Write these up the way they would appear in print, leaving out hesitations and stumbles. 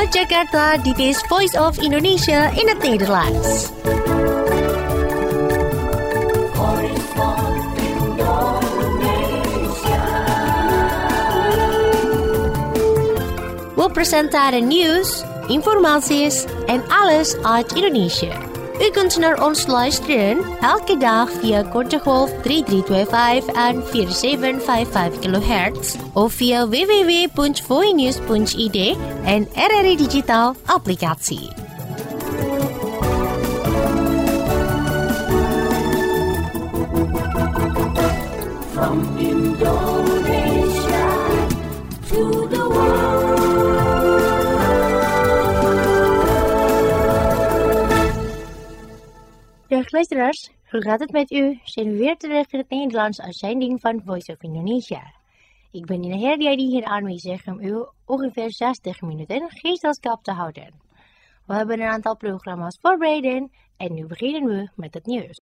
Vanuit Jakarta, dit is Voice of Indonesia in het Nederlands. We presenteren nieuws, informaties en alles uit Indonesië. U kunt naar ons luisteren elke dag via korte golf 3325 en 4755 kHz of via www.voinews.id en RRI Digital applicatie. From Indonesia to the world. Dag luisteraars, hoe gaat het met u? Zijn we weer terug in het Nederlands uitzending van Voice of Indonesia. Ik ben Nina Herdia die hier aanwezig om u ongeveer 60 minuten gezelschap te houden. We hebben een aantal programma's voorbereid en nu beginnen we met het nieuws.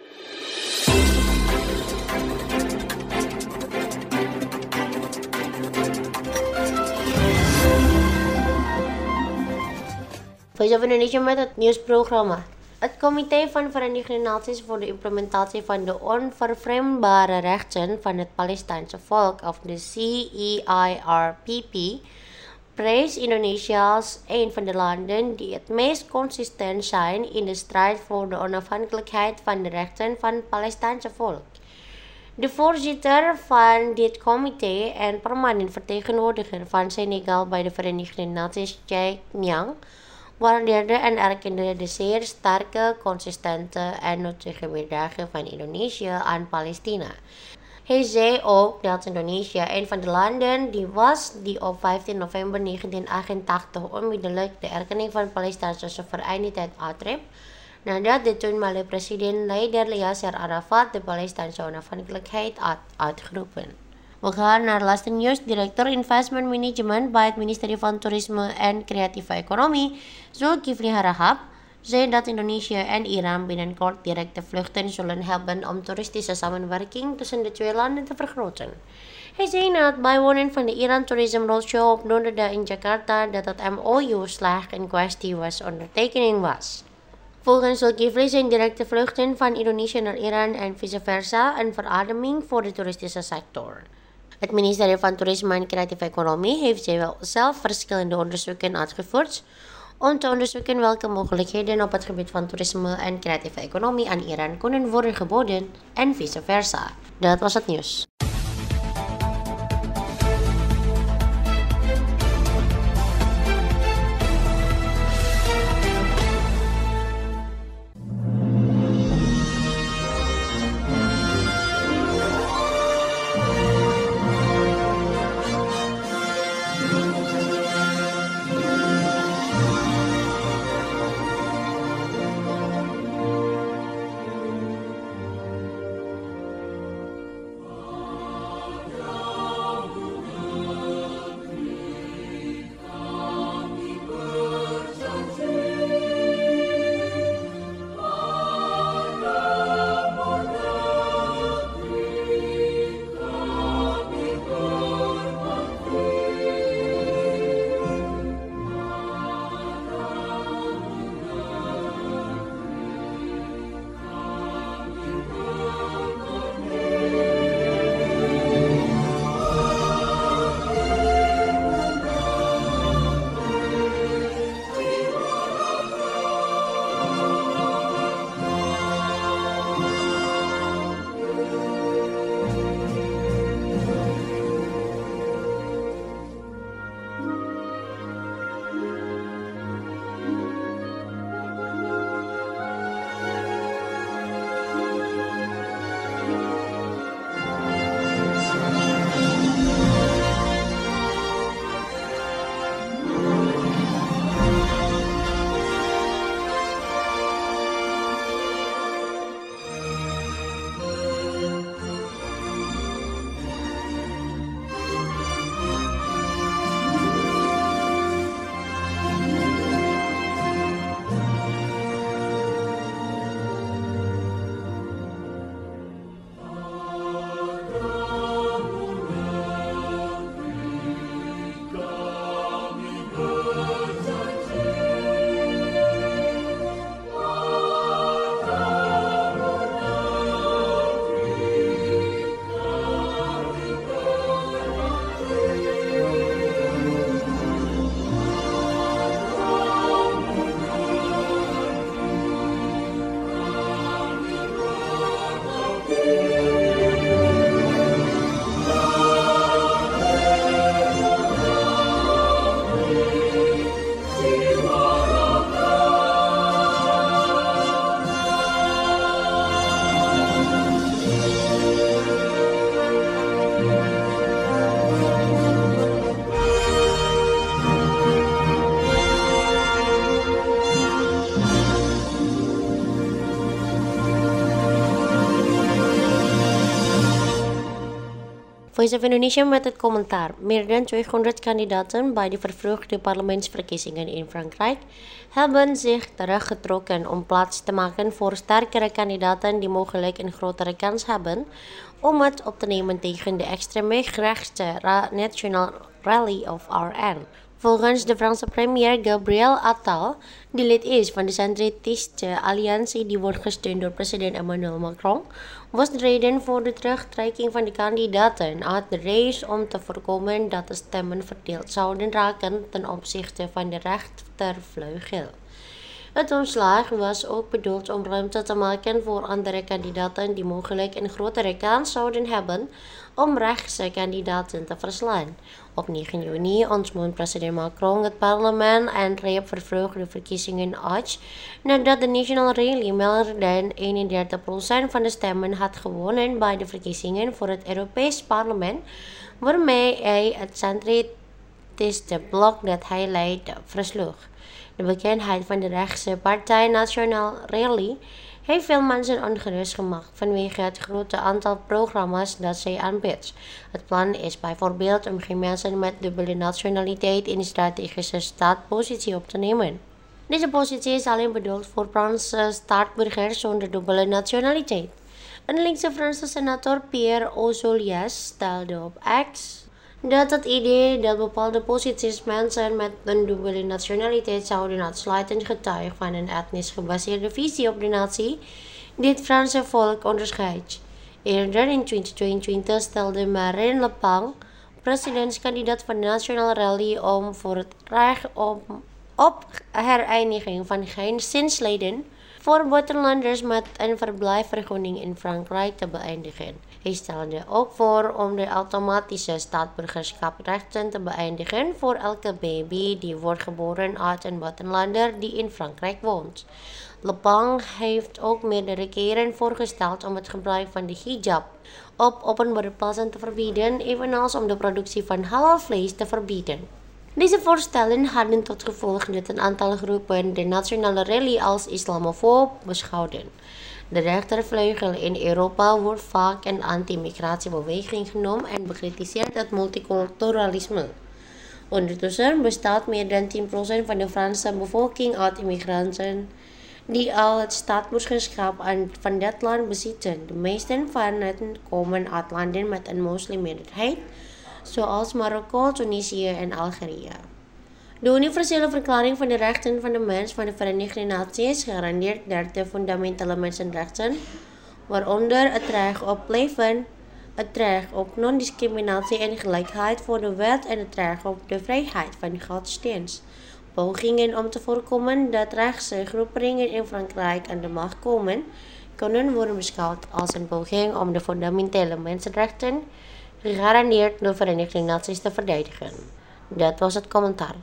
Voice of Indonesia met het nieuwsprogramma. Het Comité van Verenigde Naties voor de implementatie van de onvervreemdbare rechten van het Palestijnse volk, of de CEIRPP, prees Indonesië als een van de landen die het meest consistent zijn in de strijd voor de onafhankelijkheid van de rechten van het Palestijnse volk. De voorzitter van dit comité en permanent vertegenwoordiger van Senegal bij de Verenigde Naties, Cheikh Niang, waardeerde en erkende de zeer sterke, consistente en nuttige bijdrage van Indonesië aan Palestina. Hij zei ook dat Indonesië een van de landen was die op 15 november 1988 onmiddellijk de erkenning van de Palestijnse soevereiniteit uitriep, nadat de toenmalige president-leider Yasser Arafat de Palestijnse onafhankelijkheid had uitgeroepen. We gaan naar laatste nieuws. Directeur Investment Management bij het ministerie van Toerisme en Creatieve Economie, Zulkifli Harahap, zei dat Indonesië en Iran binnenkort directe vluchten zullen hebben om toeristische samenwerking tussen de twee landen te vergroten. Hij zei na het bijwonen van de Iran Tourism Roadshow op donderdag in Jakarta dat het MOU-slag in kwestie ondertekening was. Volgens Zulkifli zijn directe vluchten van Indonesië naar Iran en vice versa een verademing voor de toeristische sector. Het ministerie van Toerisme en Creatieve Economie heeft zelf verschillende onderzoeken uitgevoerd om te onderzoeken welke mogelijkheden op het gebied van toerisme en creatieve economie aan Iran kunnen worden geboden en vice versa. Dat was het nieuws. Voice of Indonesia met het commentaar. Meer dan 200 kandidaten bij de vervroegde parlementsverkiezingen in Frankrijk hebben zich teruggetrokken om plaats te maken voor sterkere kandidaten die mogelijk een grotere kans hebben om het op te nemen tegen de extreme rechtse National Rally of RN. Volgens de Franse premier Gabriel Attal, die lid is van de centristische alliantie die wordt gesteund door president Emmanuel Macron, was de reden voor de terugtrekking van de kandidaten uit de race om te voorkomen dat de stemmen verdeeld zouden raken ten opzichte van de rechtervleugel. Het ontslag was ook bedoeld om ruimte te maken voor andere kandidaten die mogelijk een grotere kans zouden hebben om rechtse kandidaten te verslaan. Op 9 juni ontmoet president Macron het parlement en riep vervroegde verkiezingen uit nadat de National Rally meer dan 31% van de stemmen had gewonnen bij de verkiezingen voor het Europees Parlement, waarmee hij het centristische blok dat hij leidde versloeg. De bekendheid van de rechtse partij National Rally heeft veel mensen ongerust gemaakt vanwege het grote aantal programma's dat zij aanbiedt. Het plan is bijvoorbeeld om geen mensen met dubbele nationaliteit in de strategische staatspositie op te nemen. Deze positie is alleen bedoeld voor Franse staatsburgers zonder dubbele nationaliteit. Een linkse Franse senator Pierre Ouzoulias stelde op X dat het idee dat bepaalde posities mensen met een dubbele nationaliteit zouden uitsluiten getuigt van een etnisch gebaseerde visie op de natie die het Franse volk onderscheidt. Eerder in 2022 stelde Marine Le Pen, presidentskandidaat van de National Rally, om voor het recht op hereniging van gezinsleden voor buitenlanders met een verblijfsvergunning in Frankrijk te beëindigen. Hij stelde ook voor om de automatische staatsburgerschapsrechten te beëindigen voor elke baby die wordt geboren uit een buitenlander die in Frankrijk woont. Le Pen heeft ook meerdere keren voorgesteld om het gebruik van de hijab op openbare plaatsen te verbieden, evenals om de productie van halal vlees te verbieden. Deze voorstellen hadden tot gevolg dat een aantal groepen de Nationale Rally als islamofoob beschouwden. De rechtervleugel in Europa wordt vaak een anti-migratiebeweging genoemd en bekritiseert het multiculturalisme. Ondertussen bestaat meer dan 10% van de Franse bevolking uit immigranten die al het staatsburgerschap van dat land bezitten. De meesten van hen komen uit landen met een moslimmeerderheid, zoals Marokko, Tunesië en Algerije. De universele verklaring van de rechten van de mens van de Verenigde Naties garandeert 30 fundamentele mensenrechten, waaronder het recht op leven, het recht op non-discriminatie en gelijkheid voor de wet en het recht op de vrijheid van godsdienst. Pogingen om te voorkomen dat rechtse groeperingen in Frankrijk aan de macht komen, kunnen worden beschouwd als een poging om de fundamentele mensenrechten gegarandeerd door de Verenigde Naties te verdedigen. Dat was het commentaar.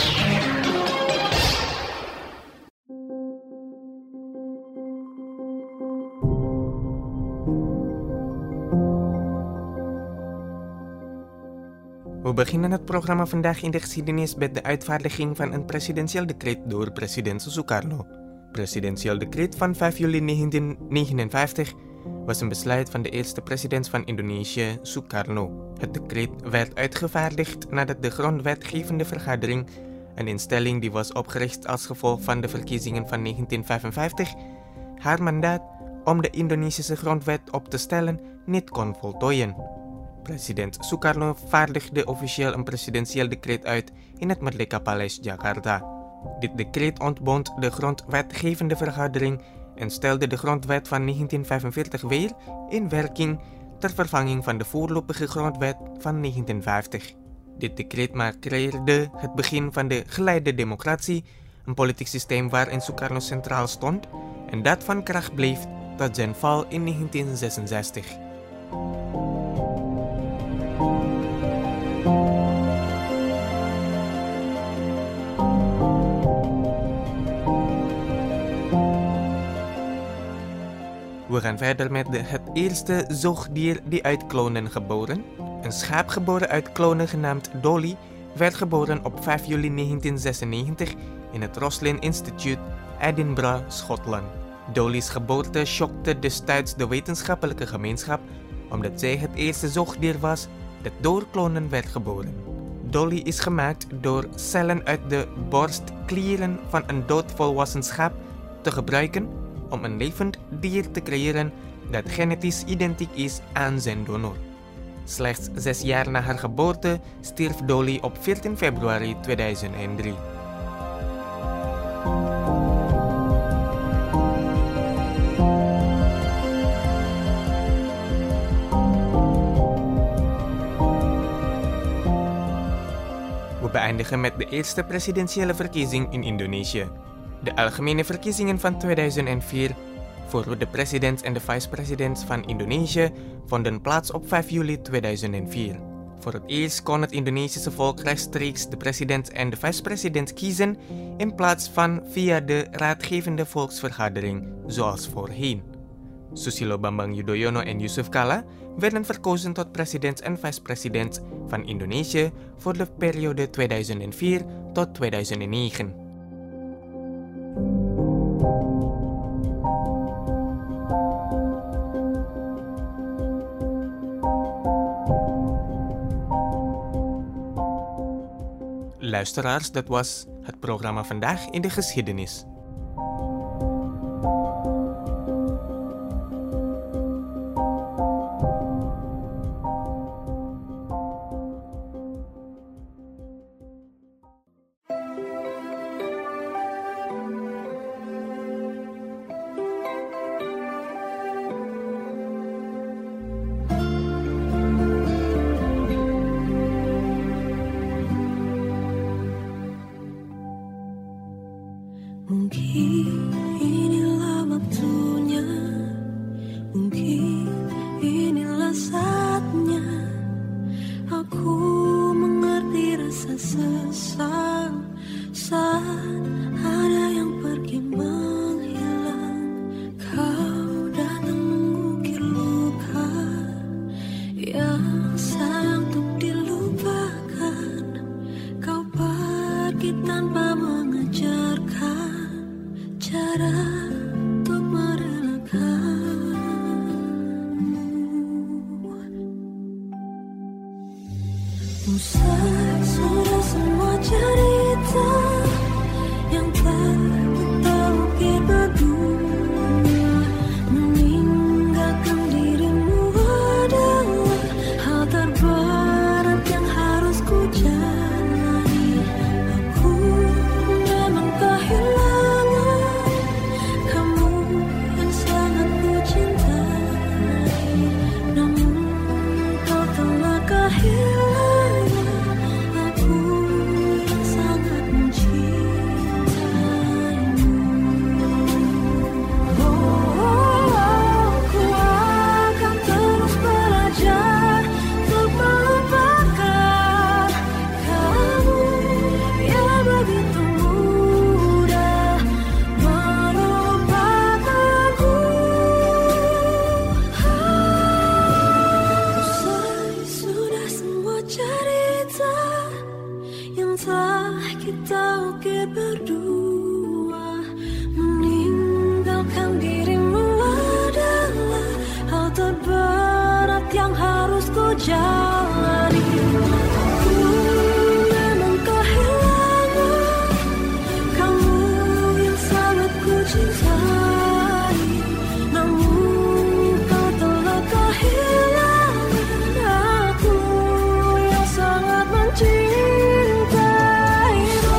We beginnen het programma vandaag in de geschiedenis met de uitvaardiging van een presidentieel decreet door president Sukarno. Presidentieel decreet van 5 juli 1959 was een besluit van de eerste president van Indonesië, Sukarno. Het decreet werd uitgevaardigd nadat de grondwetgevende vergadering, een instelling die was opgericht als gevolg van de verkiezingen van 1955, haar mandaat om de Indonesische grondwet op te stellen niet kon voltooien. President Sukarno vaardigde officieel een presidentieel decreet uit in het Merdeka Paleis Jakarta. Dit decreet ontbond de grondwetgevende vergadering en stelde de grondwet van 1945 weer in werking ter vervanging van de voorlopige grondwet van 1950. Dit decreet markeerde het begin van de geleide democratie, een politiek systeem waarin Sukarno centraal stond en dat van kracht bleef tot zijn val in 1966. We gaan verder met het eerste zoogdier die uit klonen geboren. Een schaap geboren uit klonen genaamd Dolly werd geboren op 5 juli 1996 in het Roslin Institute, Edinburgh, Schotland. Dolly's geboorte schokte destijds de wetenschappelijke gemeenschap omdat zij het eerste zoogdier was dat door klonen werd geboren. Dolly is gemaakt door cellen uit de borstklieren van een doodvolwassen schaap te gebruiken om een levend dier te creëren dat genetisch identiek is aan zijn donor. Slechts 6 jaar na haar geboorte stierf Dolly op 14 februari 2003. We beëindigen met de eerste presidentiële verkiezing in Indonesië. De algemene verkiezingen van 2004 voor de president en de vicepresident van Indonesië vonden plaats op 5 juli 2004. Voor het eerst kon het Indonesische volk rechtstreeks de president en de vicepresident kiezen in plaats van via de raadgevende volksvergadering zoals voorheen. Susilo Bambang Yudhoyono en Yusuf Kala werden verkozen tot president en vicepresident van Indonesië voor de periode 2004 tot 2009. Luisteraars, dat was het programma Vandaag in de Geschiedenis. Mungkin inilah waktunya, mungkin inilah saatnya aku mengerti rasa sesal saat ada yang pergi menghilang. Kau datang mengukir luka yang sayang untuk dilupakan. Kau pergi tanpa mengajarkan cara untuk merelakanmu. Usai sudah semua cerita yang telah kita ukir berdua, meninggalkan dirimu adalah hal terberat yang harus ku jalani. Aku memang kehilangan kamu yang sangat ku cintai, namun kau telah kehilangan aku yang sangat mencintaimu. Ku akan terus belajar untuk melupakan kamu yang begitu mudah melupakanku. Usai sudah semua cerita yang telah kita ukir berdua, meninggalkan dirimu adalah hal terberat yang harus ku jalani. Aku memang kehilangan kamu yang sangat ku cintai, namun kau telah kehilangan aku yang sangat mencintaimu.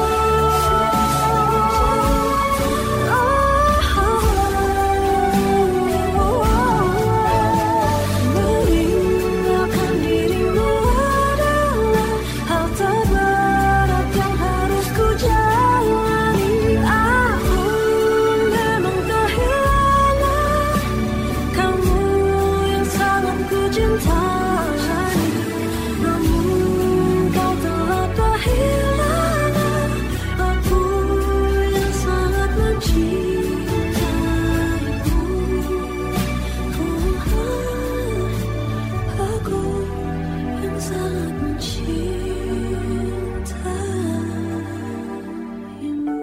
Meninggalkan dirimu adalah hal terberat yang harus ku jalani. Aku memang kehilangan kamu yang sangat ku cintai, namun kau telah kehilangan aku yang sangat mencintaimu. Aku yang sangat mencintaimu.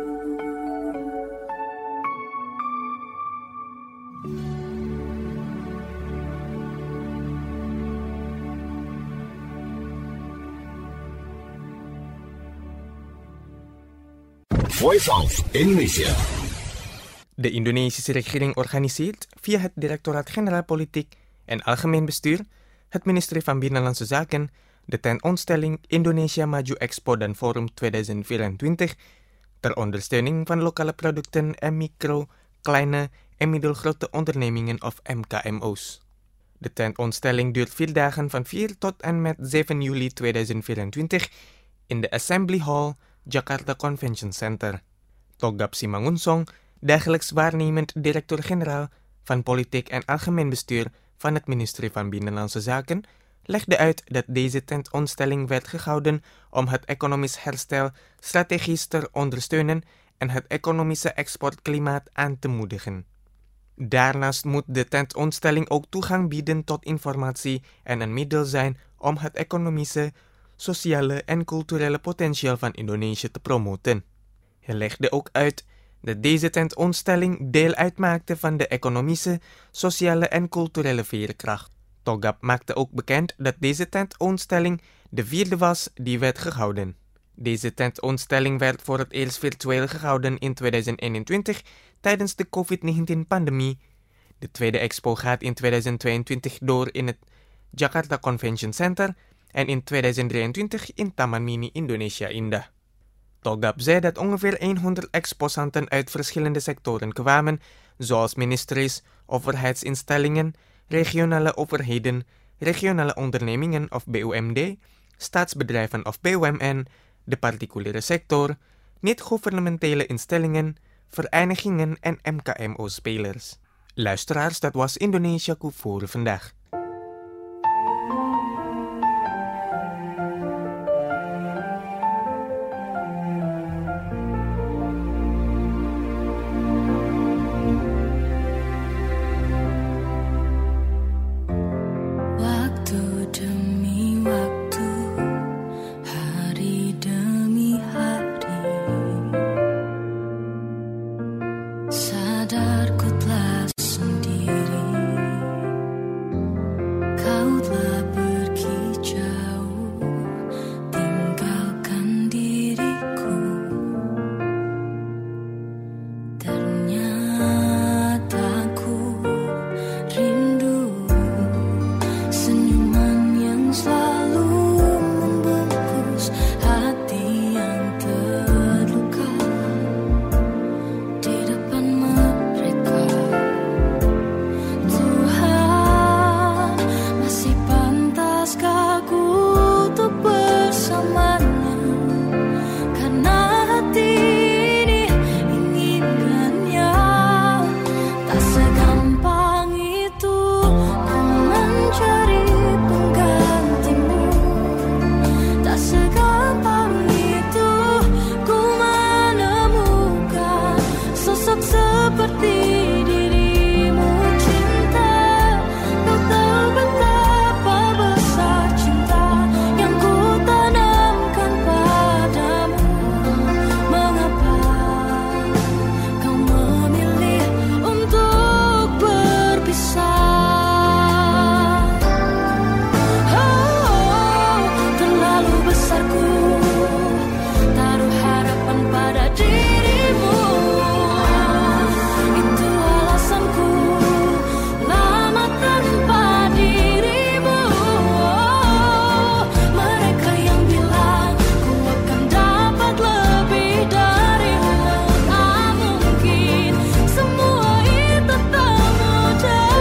Voice of Indonesia. De Indonesische regering organiseert via het Directoraat-Generaal Politiek en Algemeen Bestuur, het ministerie van Binnenlandse Zaken, de tentoonstelling Indonesia Maju Expo dan Forum 2024 ter ondersteuning van lokale producten en micro, kleine en middelgrote ondernemingen of MKMO's. De tentoonstelling duurt 4 dagen van 4 tot en met 7 juli 2024 in de Assembly Hall, Jakarta Convention Center. Togap Simangunsong, dagelijks waarnemend directeur-generaal van Politiek en Algemeen Bestuur van het ministerie van Binnenlandse Zaken, legde uit dat deze tentoonstelling werd gehouden om het economisch herstel strategisch te ondersteunen en het economische exportklimaat aan te moedigen. Daarnaast moet de tentoonstelling ook toegang bieden tot informatie en een middel zijn om het economische, sociale en culturele potentieel van Indonesië te promoten. Hij legde ook uit dat deze tentoonstelling deel uitmaakte van de economische, sociale en culturele veerkracht. Togap maakte ook bekend dat deze tentoonstelling de 4e was die werd gehouden. Deze tentoonstelling werd voor het eerst virtueel gehouden in 2021 tijdens de COVID-19-pandemie. De tweede expo gaat in 2022 door in het Jakarta Convention Center en in 2023 in Taman Mini Indonesia Indah. Togap zei dat ongeveer 100 exposanten uit verschillende sectoren kwamen, zoals ministeries, overheidsinstellingen, regionale overheden, regionale ondernemingen of BUMD, staatsbedrijven of BUMN, de particuliere sector, niet-gouvernementele instellingen, verenigingen en MKMO-spelers. Luisteraars, dat was Indonesia voor vandaag. Waktu demi waktu, hari demi hari, sadarku telah sendiri. Kau telah pergi jauh, tinggalkan diriku. Ternyata ku rindu senyuman yang selalu membungkus hati yang terluka di depan mereka. Tuhan, masih pantaskah ku untuk bersamanya? Karena hati ini inginkannya. Tak segampang itu ku mencari penggantimu. Tak segampang itu ku menemukan sosok seperti dirimu. Cinta, kau tahu betapa besar cinta yang ku tanamkan padamu. Mengapa kau memilih untuk berpisah? Oh, terlalu besar ku taruh harapan pada dirimu. Itu alasanku lama tanpa dirimu. Mereka yang bilang ku akan dapat lebih darimu, tak mungkin. Semua itu tak mudah.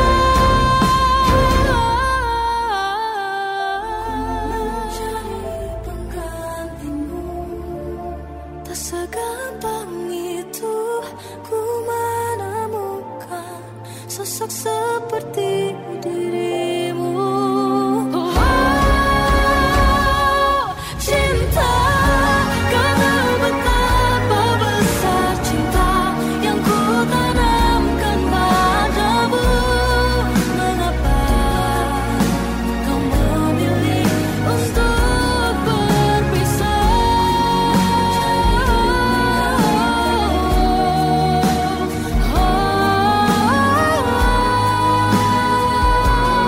Mencari penggantimu. Tak segampang itu ku menemukan sosok seperti dirimu. Oh, cinta, kau tahu betapa besar cinta yang ku tanamkan padamu. Mengapa kau memilih untuk berpisah? Oh,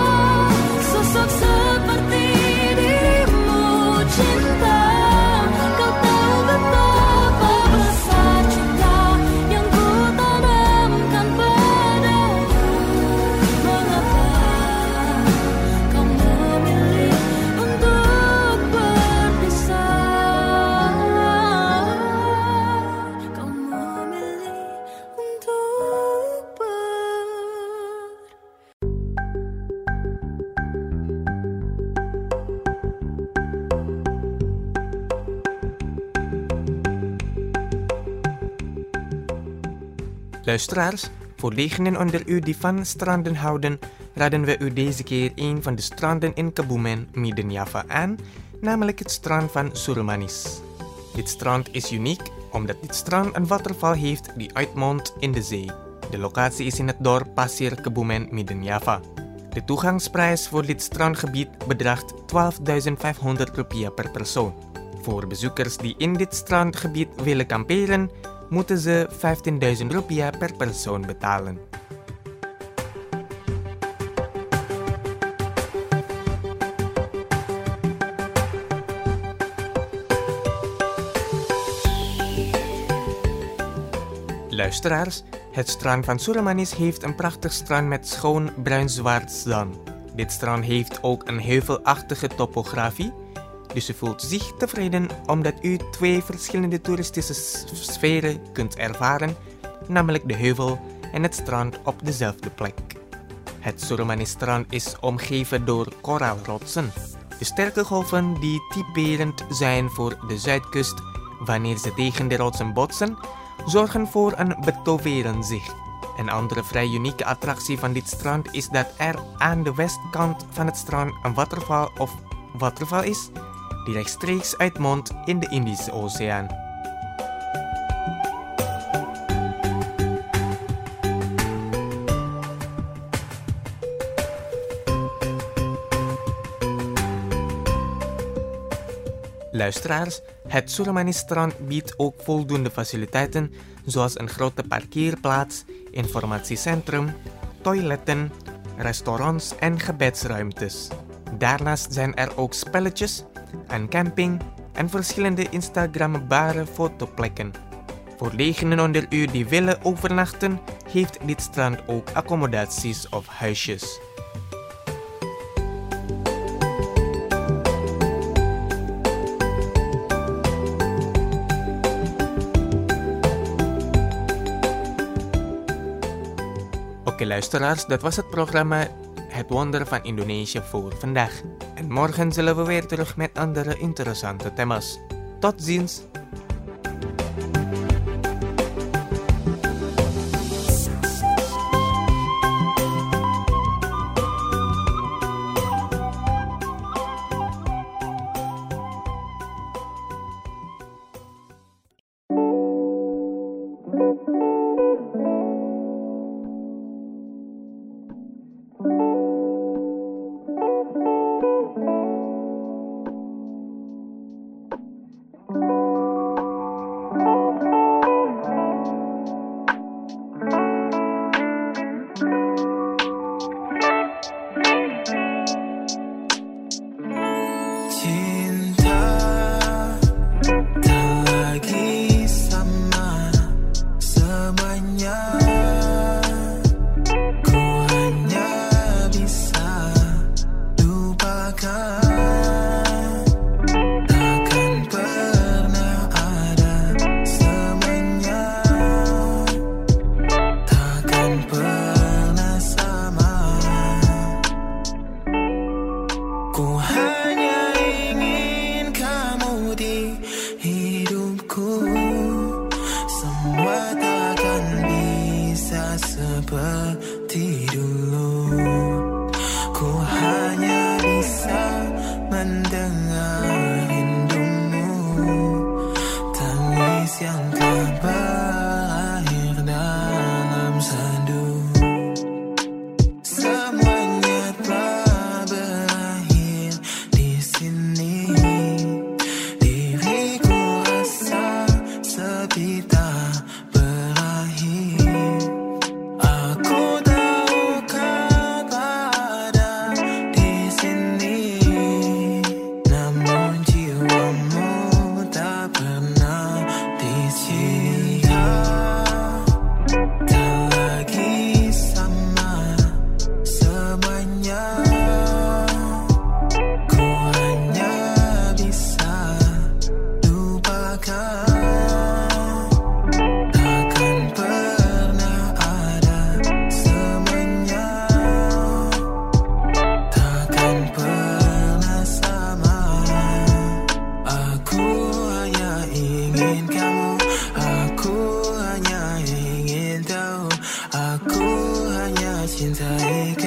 Luisteraars, voor degenen onder u die van stranden houden, raden we u deze keer een van de stranden in Kebumen, Midden-Java aan, namelijk het strand van Surumanis. Dit strand is uniek omdat dit strand een waterval heeft die uitmondt in de zee. De locatie is in het dorp Pasir Kebumen, Midden-Java. De toegangsprijs voor dit strandgebied bedraagt 12.500 rupiah per persoon. Voor bezoekers die in dit strandgebied willen kamperen, moeten ze 15.000 rupiah per persoon betalen. Luisteraars, het strand van Surumanis heeft een prachtig strand met schoon bruin-zwart zand. Dit strand heeft ook een heuvelachtige topografie, dus u voelt zich tevreden omdat u 2 verschillende toeristische sferen kunt ervaren, namelijk de heuvel en het strand op dezelfde plek. Het Surumanis-strand is omgeven door koraalrotsen. De sterke golven die typerend zijn voor de zuidkust wanneer ze tegen de rotsen botsen, zorgen voor een betoverend zicht. Een andere vrij unieke attractie van dit strand is dat er aan de westkant van het strand een waterval is die rechtstreeks uitmondt in de Indische Oceaan. Luisteraars, het Surumanis-strand biedt ook voldoende faciliteiten zoals een grote parkeerplaats, informatiecentrum, toiletten, restaurants en gebedsruimtes. Daarnaast zijn er ook spelletjes, een camping en verschillende instagrammabare fotoplekken. Voor degenen onder u die willen overnachten, heeft dit strand ook accommodaties of huisjes. Oké luisteraars, dat was het programma Het Wonder van Indonesië voor vandaag. En morgen zullen we weer terug met andere interessante thema's. Tot ziens!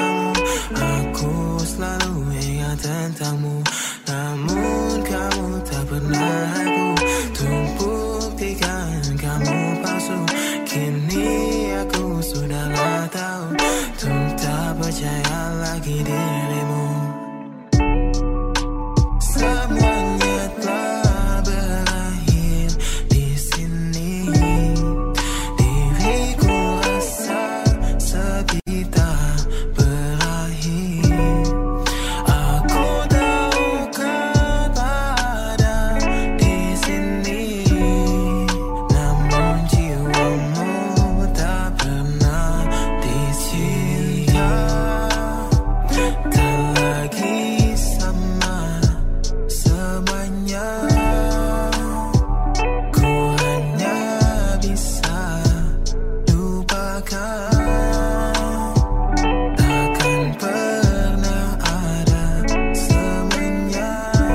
kamu. Aku selalu ingat tentangmu, namun kamu tak pernah aku buktikan kamu palsu. Kini aku sudahlah tahu untuk tak percaya lagi dirimu. Semuanya telah berakhir di sini. Diriku rasa sepi tak berakhir. Aku tahu kau ada di sini, namun jiwamu tak pernah dicinta. Tak lagi sama semuanya. Ku hanya bisa lupakan. Takkan pernah ada semuanya.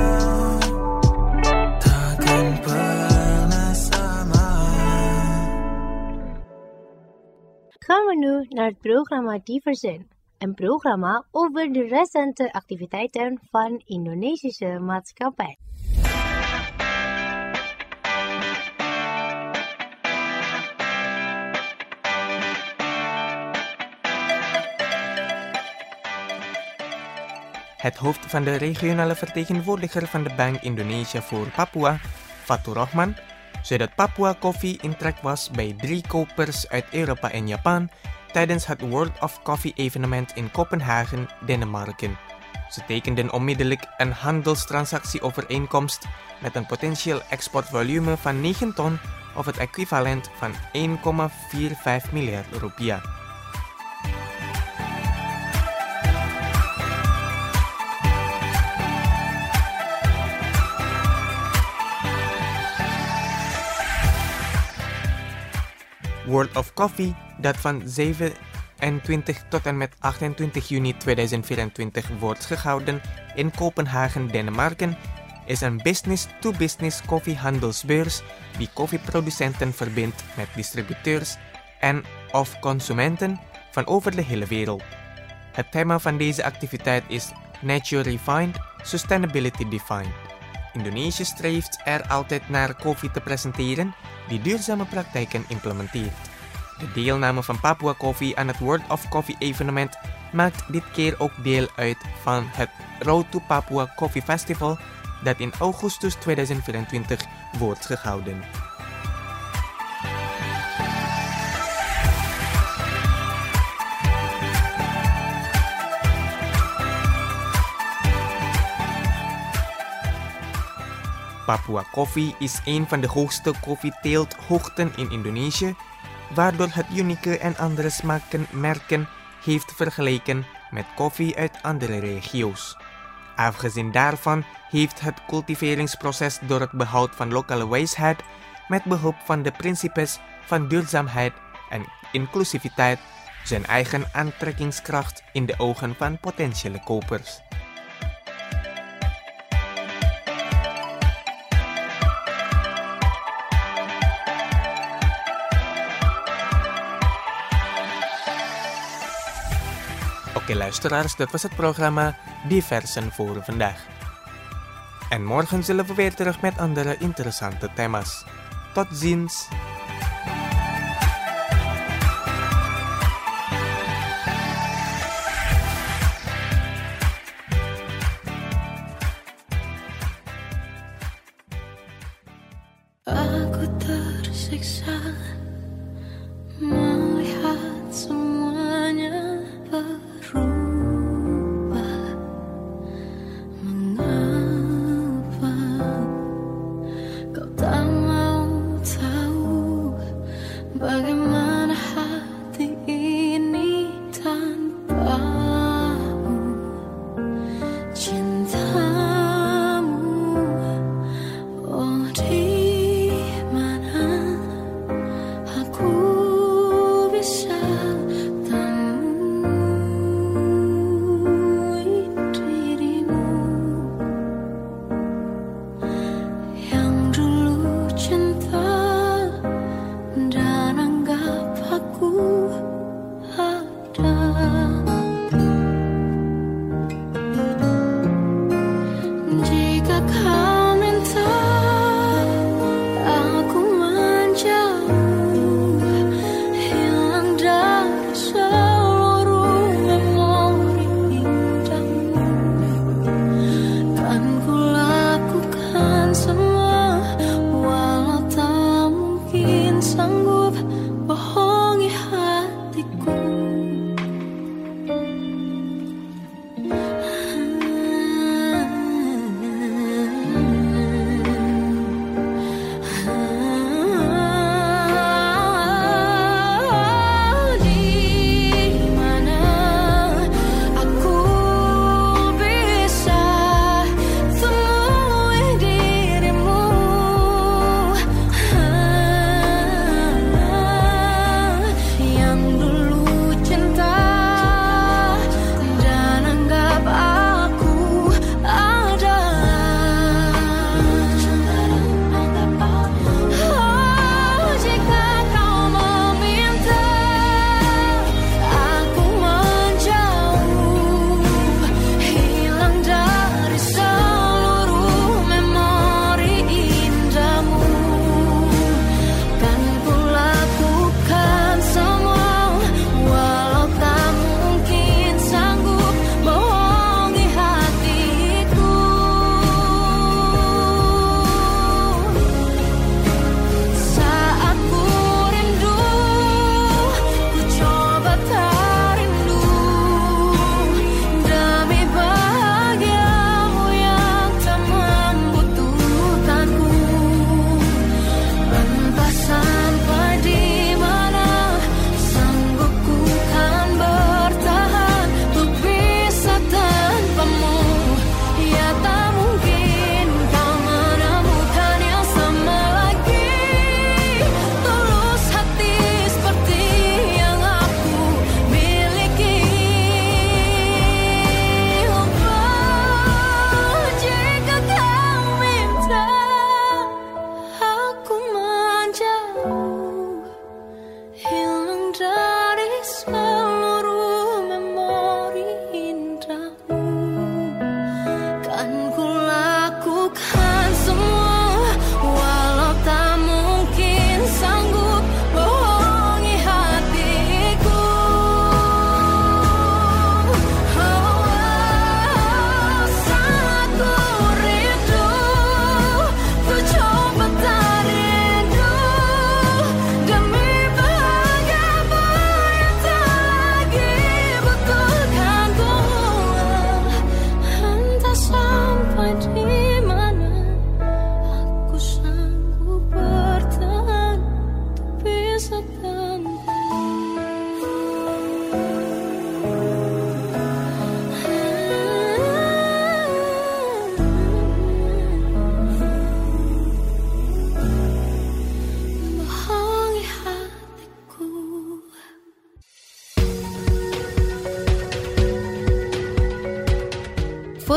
Takkan pernah sama. Ga we nu naar het programma Diversen, een programma over de recente activiteiten van Indonesische maatschappij. Het hoofd van de regionale vertegenwoordiger van de Bank Indonesia voor Papua, Fatur Rahman, zei dat Papua Coffee in trek was bij 3 kopers uit Europa en Japan tijdens het World of Coffee evenement in Kopenhagen, Denemarken. Ze tekenden onmiddellijk een handelstransactieovereenkomst met een potentieel exportvolume van 9 ton of het equivalent van 1,45 miljard rupiah. World of Coffee, dat van 27 tot en met 28 juni 2024 wordt gehouden in Kopenhagen, Denemarken, is een business-to-business koffiehandelsbeurs die koffieproducenten verbindt met distributeurs en of consumenten van over de hele wereld. Het thema van deze activiteit is Nature Refined, Sustainability Defined. Indonesië streeft er altijd naar koffie te presenteren die duurzame praktijken implementeert. De deelname van Papua Coffee aan het World of Coffee evenement maakt dit keer ook deel uit van het Road to Papua Coffee Festival dat in augustus 2024 wordt gehouden. Papua Coffee is een van de hoogste koffieteelthoogten in Indonesië, waardoor het unieke en andere smaakkenmerken heeft vergeleken met koffie uit andere regio's. Afgezien daarvan heeft het cultiveringsproces door het behoud van lokale wijsheid met behulp van de principes van duurzaamheid en inclusiviteit zijn eigen aantrekkingskracht in de ogen van potentiële kopers. Oké luisteraars, dat was het programma Diversen voor vandaag. En morgen zullen we weer terug met andere interessante thema's. Tot ziens! Aku tersiksa melihat semuanya berubah. Mengapa kau tak mau tahu bagaimana hati ini tanpamu? Cintamu, oh di mana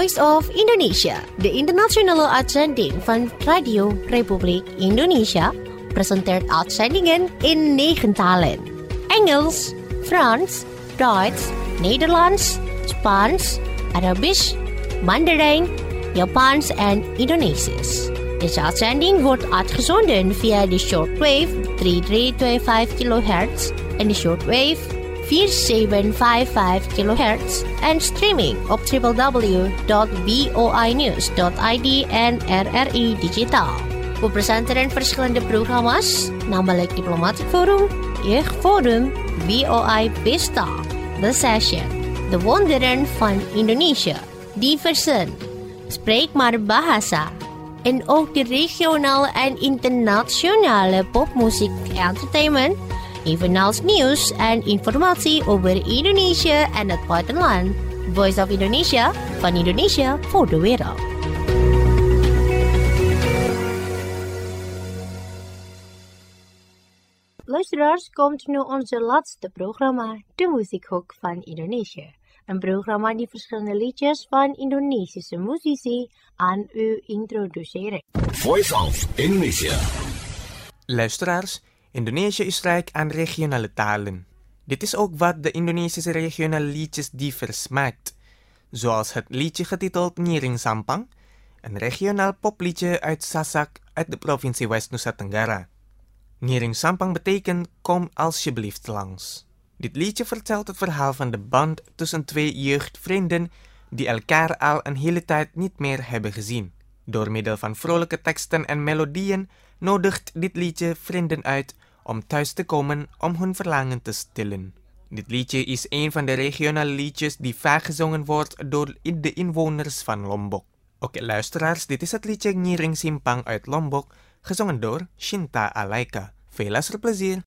Voice of Indonesia, de internationale uitzending van Radio Republiek Indonesia, presenteert uitzendingen in 9 talen. Engels, Frans, Duits, Nederlands, Spaans, Arabisch, Mandarijn, Japans en Indonesisch. Deze uitzending wordt uitgezonden via de shortwave 3325 kHz en de shortwave 4755 kHz en streaming op www.voinews.id en RRI Digitaal. We presenteren verschillende programma's, namelijk Diplomatic Forum, Jeugdforum, VOI Pesta, The Session, De Wonderen van Indonesië, Diversen, Spreek maar Bahasa, en ook de regionale en internationale popmuziek entertainment, evenals nieuws en informatie over Indonesië en het buitenland. Voice of Indonesia, van Indonesië voor de wereld. Luisteraars, komt nu onze laatste programma, de Muziekhoek van Indonesië. Een programma die verschillende liedjes van Indonesische muzici aan u introduceren. Voice of Indonesia. Luisteraars, Indonesië is rijk aan regionale talen. Dit is ook wat de Indonesische regionale liedjes divers maakt. Zoals het liedje getiteld Ngiring Sampang, een regionaal popliedje uit Sasak uit de provincie West Nusa Tenggara. Ngiring Sampang betekent kom alsjeblieft langs. Dit liedje vertelt het verhaal van de band tussen 2 jeugdvrienden die elkaar al een hele tijd niet meer hebben gezien. Door middel van vrolijke teksten en melodieën nodigt dit liedje vrienden uit om thuis te komen om hun verlangen te stillen. Dit liedje is een van de regionale liedjes die vaak gezongen wordt door de inwoners van Lombok. Oké luisteraars, dit is het liedje Ngiring Simpang uit Lombok, gezongen door Shinta Alaika. Veel luisterplezier!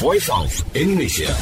Voice of Indonesia.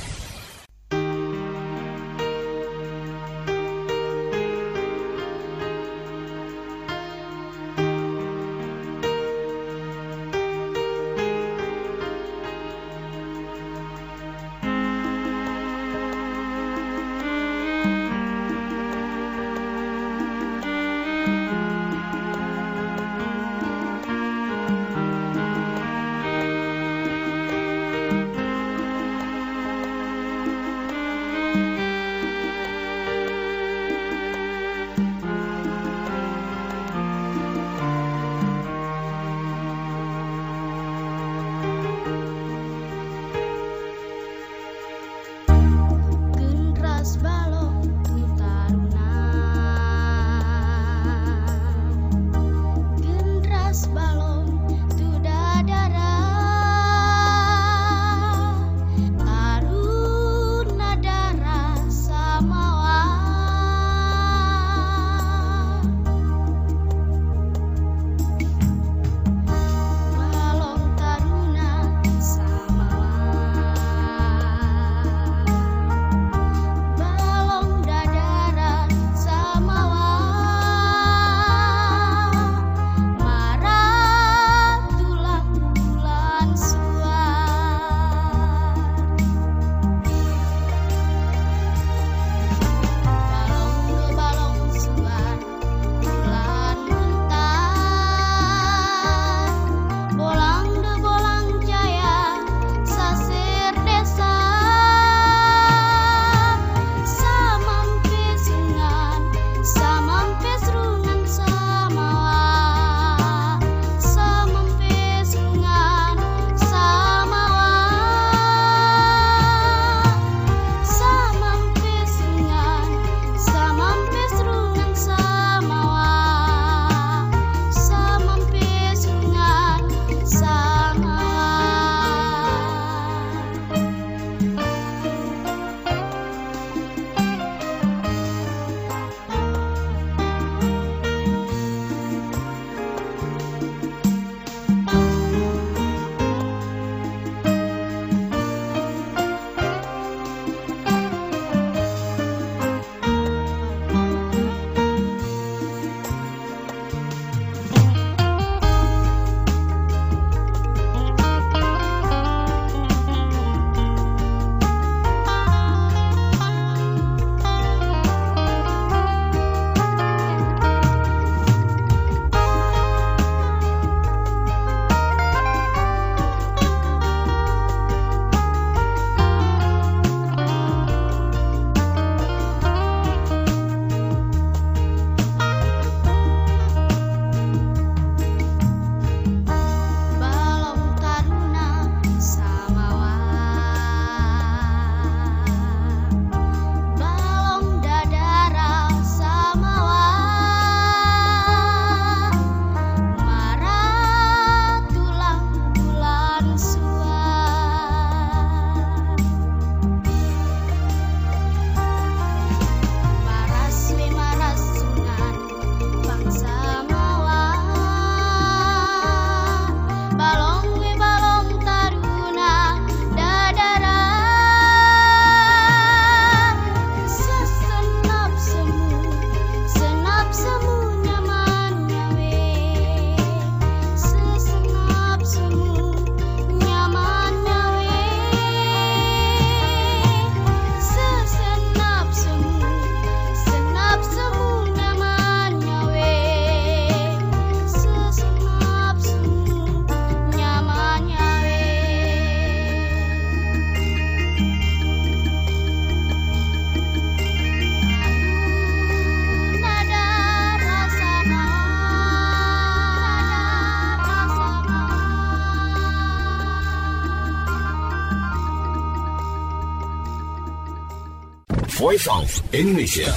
Voice of Indonesia.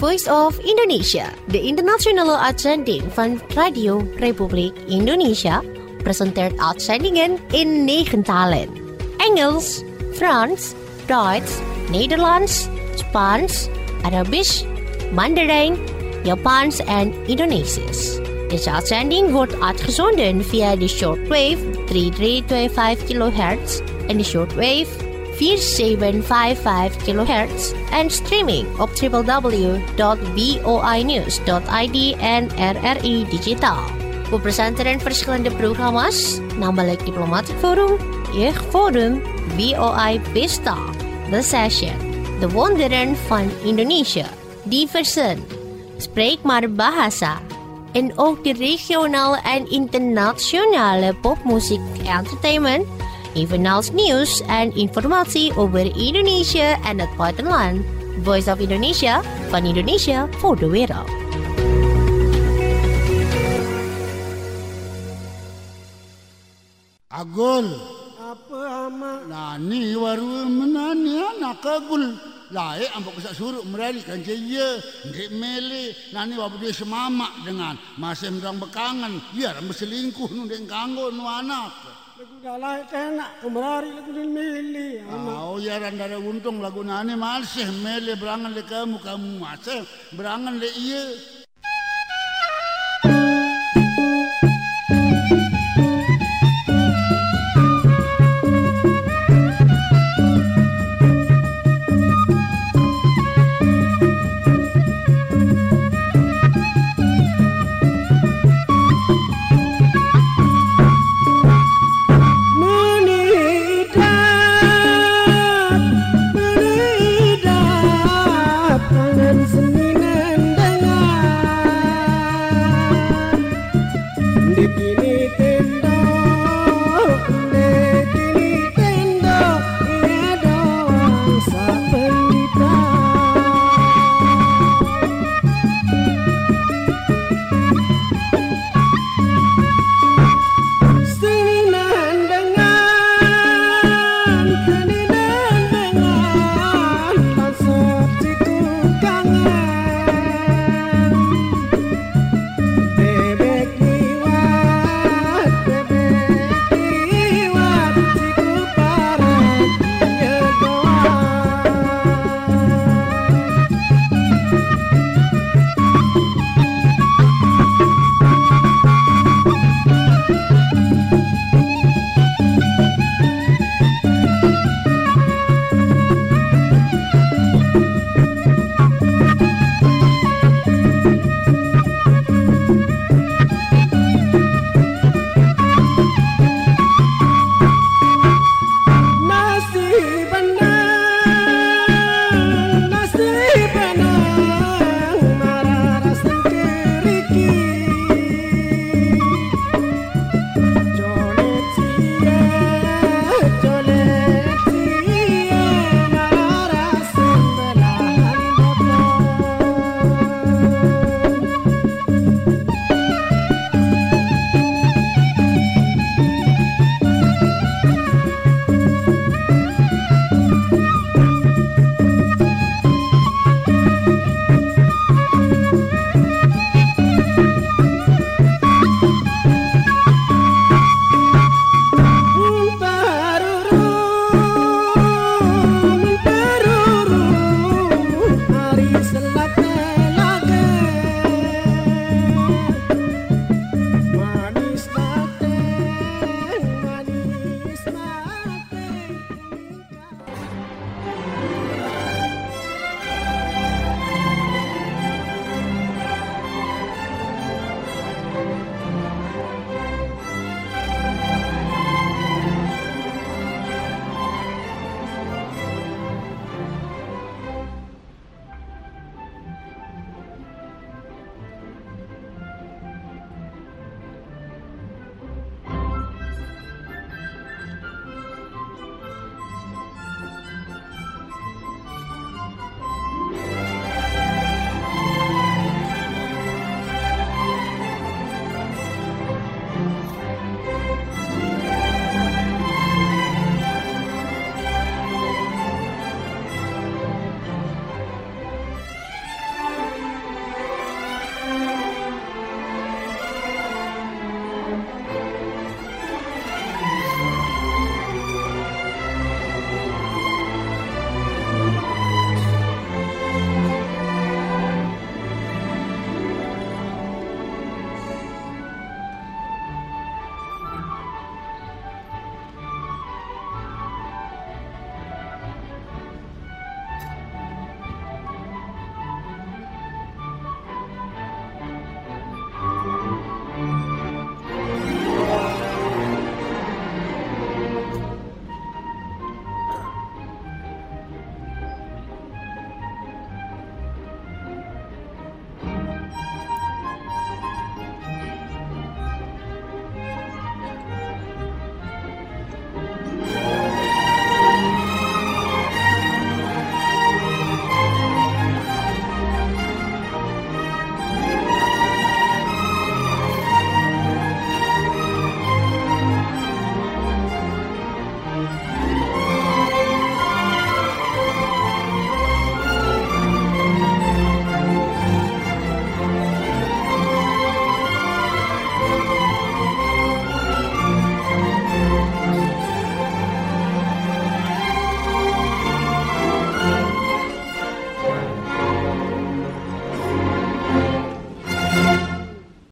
Voice of Indonesia, de internationale uitzending van Radio Republiek Indonesia, presenteert uitzendingen in 9 talen. Engels, Frans, Duits, Nederlands, Spaans, Arabisch, Mandarijn, Japans en Indonesisch. Deze uitzending wordt uitgezonden via de shortwave 3325 kHz en de shortwave 4755 kHz en streaming op www.voinews.id en RRI Digitaal. We presenteren verschillende programma's, namelijk Diplomatic Forum, Jeugdforum, VOI Pesta, The Session, De Wonderen van Indonesië, Diversen, Spreek maar Bahasa, en ook de regionale en internationale popmuziek entertainment, evenals nieuws en informatie over Indonesië en het buitenland. Voice of Indonesia, van Indonesia voor de wereld. Agul. Apa ama? Nani waru menani anak agul. Lae ambok kesak suruh merali kan jaya. Ndek mele. Nani wabu dia semamak dengan masih merang bekangan. Biar berselingkuh nu deng kanggo nu anak. Lagu dalai tenak kemari lagu den mele. Oh ya randara untung lagu nani masih mele berangan le kamu masih berangan le iya.